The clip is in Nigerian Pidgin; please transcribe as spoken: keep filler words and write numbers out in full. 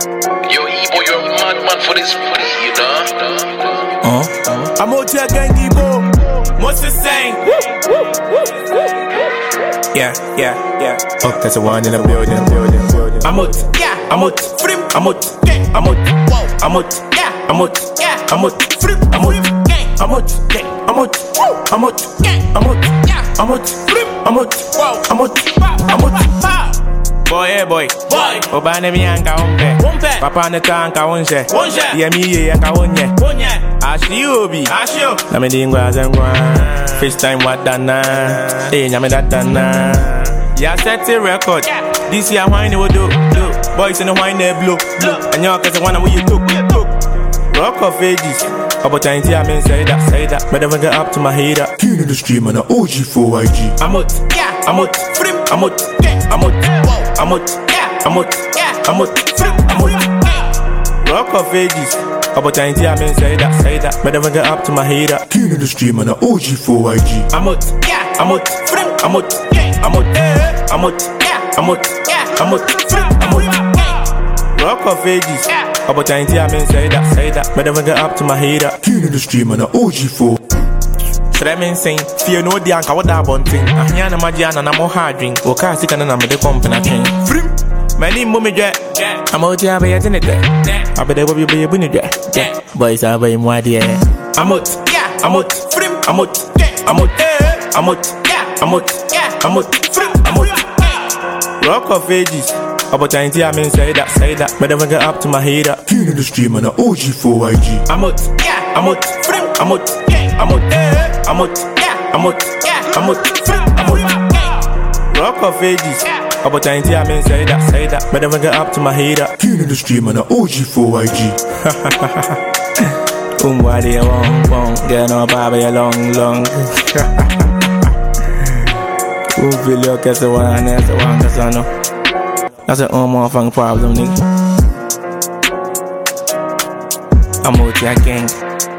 Yo, Ebo, you're a madman for this money, you know? Uh, I'm out here again, Ebo. What's the saying? Yeah, yeah, yeah. Oh, that's the one in the building, building, building. I'm out, yeah, I'm out, free, I'm out, yeah, I'm out, wow, I'm out, yeah, I'm out, yeah, I'm out, free, I'm out, yeah, I'm out, yeah, I'm out, wow, I'm out, yeah, I'm out, yeah, I'm out, free, I'm out, wow, I'm out, I'm out. Boy, hey boy, boy. Obane mi anka umpe, umpe. Papa ne tanka unche, unche. Ye mi ye anka unye, unye. Ashi obi, ashi o. Na me dingwa zengwa. First time what dana, eh nyame that dana. Ya set a record. This year wine we do, do. Boys in the wine they blow, blow. And y'all cause the one where you took, took. Rock of ages. About time I mean say that, say that. But never get up to my header. King of the stream and a O G for I G. I'm out, yeah, I'm out, free, I'm out, yeah, I'm out, wow, I'm out, yeah, I'm out, yeah, I'm out, free, I'm out, yeah. Rock of ages. About time I mean say that, say that. But never get up to my header. King of the stream and a O G for I G. I'm out, yeah, I'm out, free, I'm out, yeah, I'm out, yeah, I'm out, yeah, I'm out, yeah, I'm out, free, I'm out, yeah. Rock of ages. About time I mean say that, say that. But never get up to my header. King of the stream and a O G for. Tremen sing, fear no the anka wada bunting. Ahia na magiana na mo hard drink. Oka sika na me de company train. Frim, many mummy jet. I'm out here by a dinner. I bet they will be a bunny jet. Boys are by moi dear. I'm out, yeah, I'm out, frim, I'm out, yeah, I'm out, I'm out, yeah, I'm out, yeah, I'm out, frim, I'm out. Rock of ages. About time I mean say that, say that. But never get up to my header. King of the stream and a O G for I G. I'm out, yeah, I'm out, frim, I'm out, yeah, I'm out, I'm out, yeah, I'm out, yeah, I'm out, frim, I'm out, yeah. Rock of ages. About time I mean say that, say that. But never get up to my header. King of the stream and a O G for I G. Umbwadi a wong wong, get no baby a long long. Who feel you catch the one and the one cause I know. That's an unmorphing problem, nigga. I'm out here, gang.